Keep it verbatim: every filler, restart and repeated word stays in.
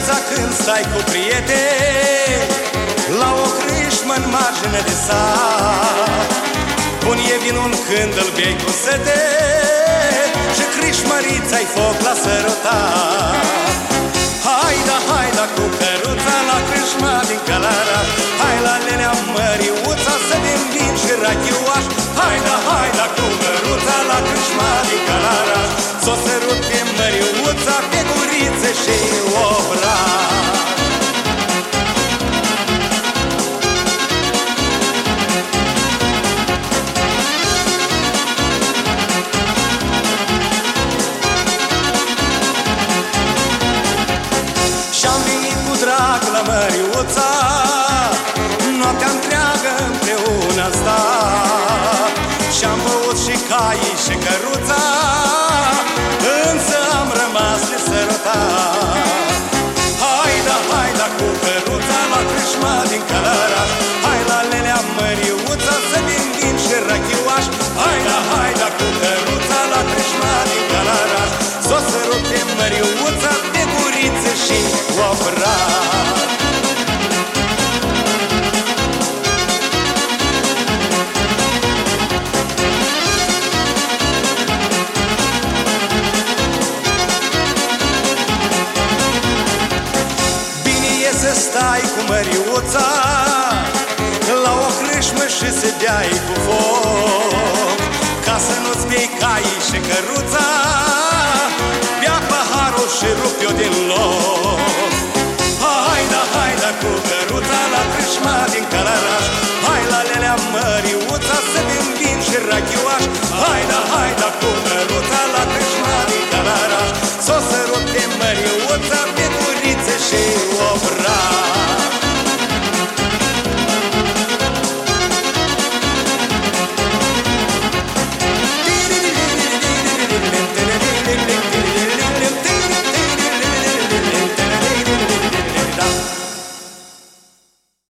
dimineața când stai cu prieteni la o crâșmă în margine de sat, bun e vinul când îl bei cu sete și crâșmărița-i foc la sărutat. Haida, haida cu căruța la crâșma din Călăraș, hai la Lenea Măriuța să bem vin și rachioaș. Haida, haida cu căruța la crâșma din Călăraș, s-o sărute Măriuța pe guriță și obraș. Și-am venit cu drag la Măriuța, noaptea întreagă împreună am stat, și-am băut și caii și căruța, însă am rămas nesărutat. Haida, haida cu căruța la crâșma din Călăraș, hai la Lenea Măriuța să bem vin și rachioaș. Haida, haida cu căruța la crâșma din Călăraș, s-o sărute Măriuța pe guriță și obraș. Să stai cu Măriuța la o crâșmă și să beai cu foc, ca să nu-ți bei caii și căruța, bea paharul și rup-o din loc.